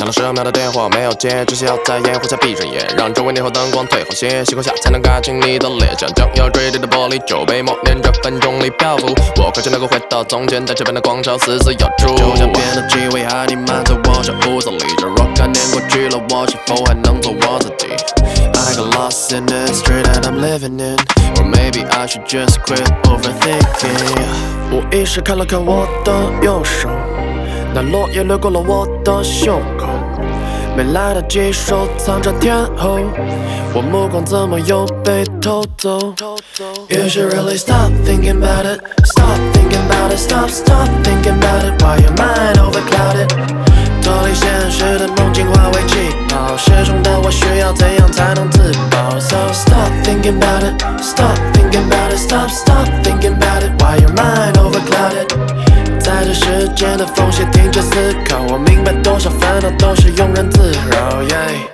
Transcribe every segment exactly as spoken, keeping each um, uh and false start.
响了十秒的电话没有接，只需要在烟雾下闭上眼，让周围霓虹灯光退后些，细光下才能看清你的脸，像将要坠地的玻璃酒杯，默念着分钟里漂浮。我渴求能够回到从前，在这边的广场死死咬住，就像变得气味还弥漫在我这屋子里。这若干年过去了，我是否还能做我自己 ？I got lost in the street that I'm living in, or maybe I should just quit overthinking. 无意识看了看我的右手，那落叶掠过了我的胸口，没来得及收藏着天后，我目光怎么又被偷走 ？You should really stop thinking about it, stop thinking about it, stop stop thinking about it. Why your mind overclouded? 脱离现实的梦境化为气泡，失重的我需要怎样才能自保 ？So stop thinking about it, stop thinking about it, stop stop thinking about it. Why your mind overclouded? 在这时间的缝隙停止思考，我明白多少烦恼都是庸人自扰。Yeah.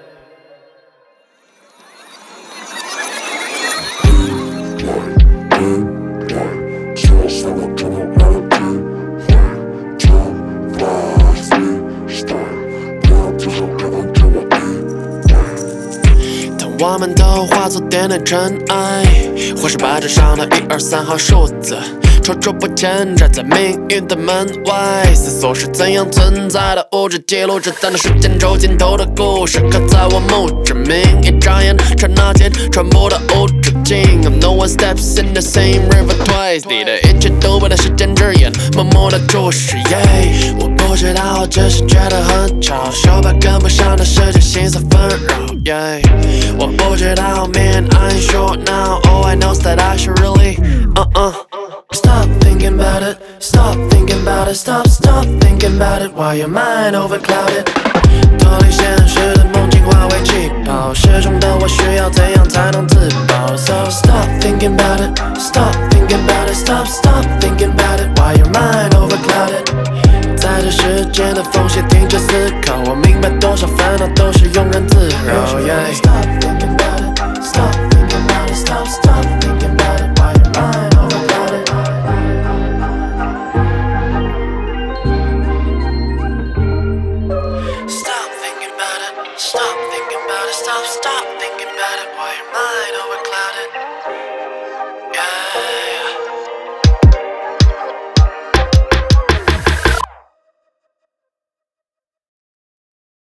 我们都化作点点尘埃，或是白纸上的一二三号数字，踌躇不前站在命运的门外，思索是怎样存在的物质，记录着在那时间轴尽头的故事，刻在我墓志铭。一眨眼，刹那间，传播的无止境。No one steps in the same river twice， 你的一切都被那时间之眼默默的注视。Yeah， 我不知道，只是觉得很吵，手表跟不上的世界，心色纷扰。Yeah， 我不知道 ，Man I'm sure now. All I know is that I should really, uh uh. Stop thinking about it, stop thinking about it, stop stop thinking about it. Why your mind overclouded? 脱离现实的梦境化为气泡，失重的我需要怎样才能自保 ？So stop thinking about it, stop thinking about it, stop stop thinking about it. Why your mind overclouded? 在这时间的缝隙停止思考，我明白多少烦恼都是庸人自扰。Yeah.